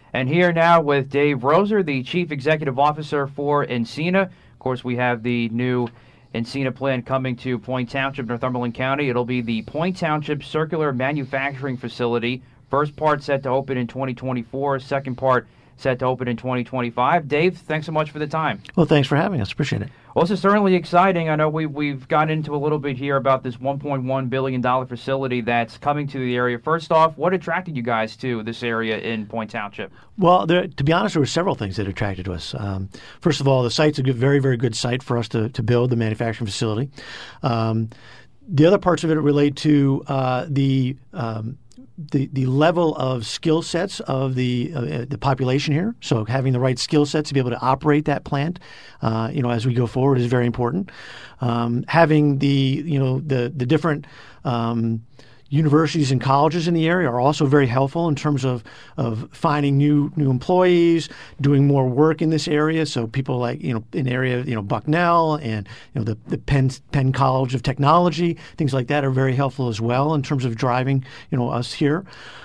And here now with Dave Roser, the Chief Executive Officer for Encina. Of course, we have the new Encina plant coming to Point Township, Northumberland County. It'll be the Point Township Circular Manufacturing Facility. First part set to open in 2024, second part set to open in 2025. Dave, thanks so much for the time. Well, thanks for having us. Appreciate it. Well, this is certainly exciting. I know we've gotten into a little bit here about this $1.1 billion facility that's coming to the area. First off, what attracted you guys to this area in Point Township? Well, to be honest, there were several things that attracted to us. First of all, the site's a very, very good site for us to build the manufacturing facility. The other parts of it relate to the level of skill sets of the population here. So having the right skill sets to be able to operate that plant, as we go forward is very important. Having the different universities and colleges in the area are also very helpful in terms of finding new employees, doing more work in this area. So people like in area Bucknell and the Penn College of Technology, things like that are very helpful as well in terms of driving us here.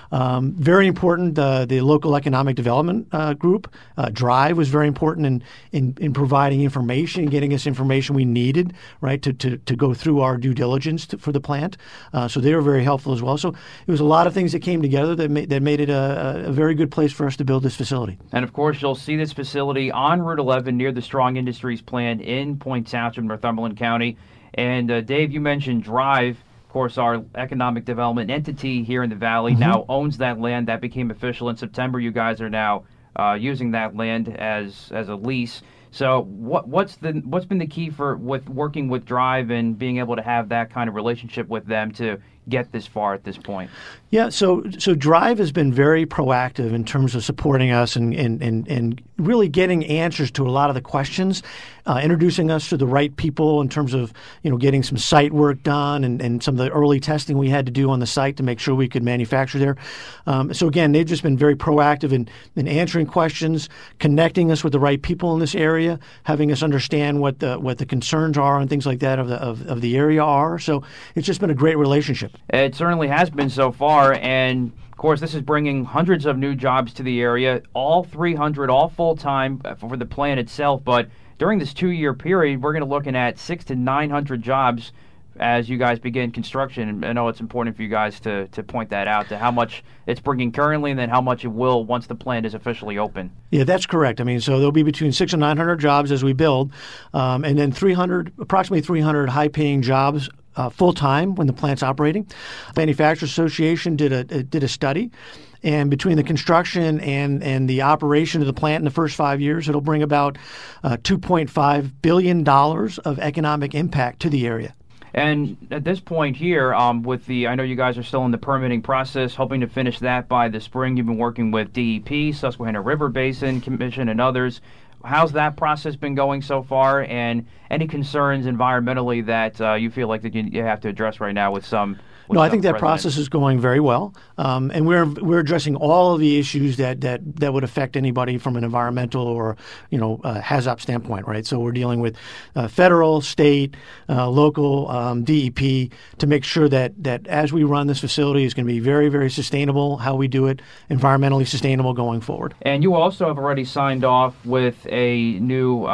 Very important. The local economic development group Drive was very important in providing information and getting us information we needed, right, to go through our due diligence for the plant. So they were very helpful as well. So it was a lot of things that came together that made it a very good place for us to build this facility. And of course, you'll see this facility on Route 11 near the Strong Industries plant in Point Township, Northumberland County. And Dave, you mentioned Drive. Of course, our economic development entity here in the Valley now owns that land. That became official in September. You guys are now using that land as a lease. So what's been the key with working with Drive and being able to have that kind of relationship with them to get this far at this point? Yeah, so Drive has been very proactive in terms of supporting us and really getting answers to a lot of the questions, introducing us to the right people in terms of getting some site work done and some of the early testing we had to do on the site to make sure we could manufacture there. So again, they've just been very proactive in answering questions, connecting us with the right people in this area, having us understand what the concerns are and things like that of the area are. So it's just been a great relationship. It certainly has been so far, and of course this is bringing hundreds of new jobs to the area, all 300, all full-time for the plant itself. But during this 2-year period, we're going to be looking at 600 to 900 jobs as you guys begin construction. And I know it's important for you guys to point that out, to how much it's bringing currently and then how much it will once the plant is officially open. Yeah, that's correct. I mean, so there'll be between 600 and 900 jobs as we build, and then approximately 300 high-paying jobs full-time when the plant's operating. Manufacturers Association did a study, and between the construction and the operation of the plant in the first 5 years, it'll bring about $2.5 billion of economic impact to the area. And at this point here, I know you guys are still in the permitting process, hoping to finish that by the spring. You've been working with DEP, Susquehanna River Basin Commission, and others. How's that process been going so far, and any concerns environmentally that you feel like that you have to address right now with some? No, I think that process is going very well, and we're addressing all of the issues that would affect anybody from an environmental or HAZOP standpoint, right? So we're dealing with federal, state, local, DEP to make sure that as we run this facility is going to be very, very sustainable. How we do it, environmentally sustainable going forward. And you also have already signed off with a new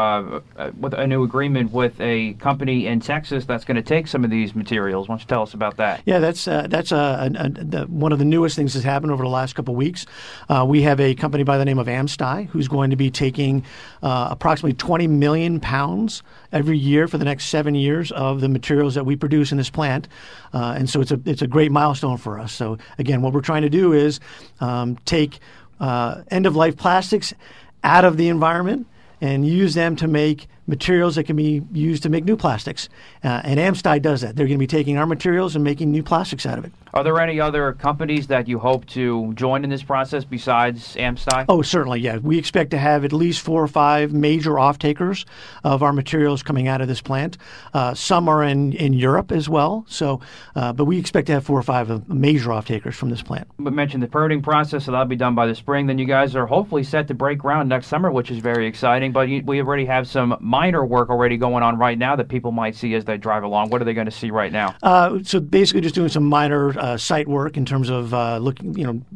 agreement with a company in Texas that's going to take some of these materials. Why don't you tell us about that? Yeah, that's one of the newest things that's happened over the last couple of weeks. We have a company by the name of AmSty who's going to be taking approximately 20 million pounds every year for the next 7 years of the materials that we produce in this plant, and so it's a great milestone for us. So again, what we're trying to do is take end-of-life plastics out of the environment and use them to make materials that can be used to make new plastics. And AmSty does that. They're going to be taking our materials and making new plastics out of it. Are there any other companies that you hope to join in this process besides AmSty? Oh, certainly, yeah. We expect to have at least 4 or 5 major off-takers of our materials coming out of this plant. Some are in Europe as well. So, but we expect to have 4 or 5 major off-takers from this plant. We mentioned the permitting process, so that'll be done by the spring. Then you guys are hopefully set to break ground next summer, which is very exciting. But we already have some minor work already going on right now that people might see as they drive along. What are they going to see right now? So basically just doing some minor site work in terms of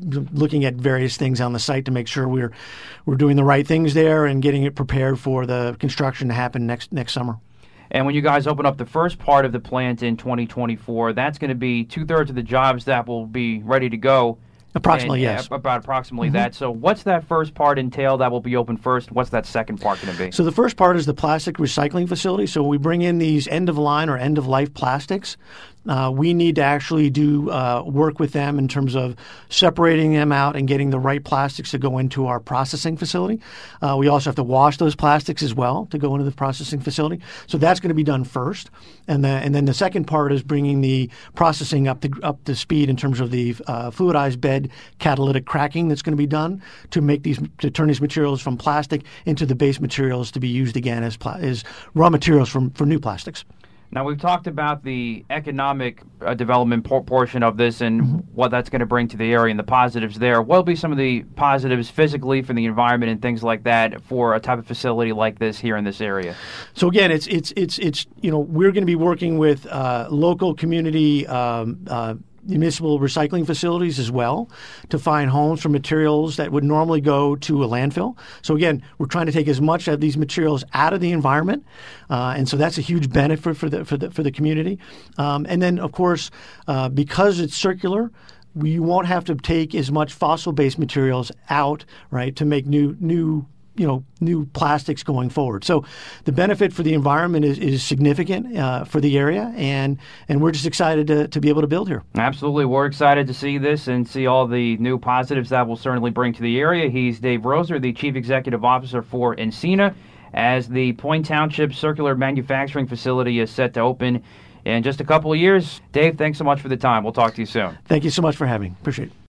looking at various things on the site to make sure we're doing the right things there and getting it prepared for the construction to happen next summer. And when you guys open up the first part of the plant in 2024, that's going to be 2/3 of the jobs that will be ready to go. Approximately, yes. About approximately that. So what's that first part entail that will be open first? What's that second part going to be? So the first part is the plastic recycling facility. So we bring in these end-of-line or end-of-life plastics. We need to actually do work with them in terms of separating them out and getting the right plastics to go into our processing facility. We also have to wash those plastics as well to go into the processing facility. So that's going to be done first. And then the second part is bringing the processing up to speed in terms of the fluidized bed catalytic cracking that's going to be done to turn these materials from plastic into the base materials to be used again as raw materials for new plastics. Now, we've talked about the economic development portion of this and what that's going to bring to the area and the positives there. What will be some of the positives physically for the environment and things like that for a type of facility like this here in this area? So again, it's we're going to be working with local community municipal recycling facilities as well to find homes for materials that would normally go to a landfill. So again, we're trying to take as much of these materials out of the environment, and so that's a huge benefit for the community. And then, of course, because it's circular, we won't have to take as much fossil-based materials out, right, to make new plastics going forward. So the benefit for the environment is significant for the area, and we're just excited to be able to build here. Absolutely. We're excited to see this and see all the new positives that will certainly bring to the area. He's Dave Roser, the Chief Executive Officer for Encina, as the Point Township Circular Manufacturing Facility is set to open in just a couple of years. Dave, thanks so much for the time. We'll talk to you soon. Thank you so much for having me. Appreciate it.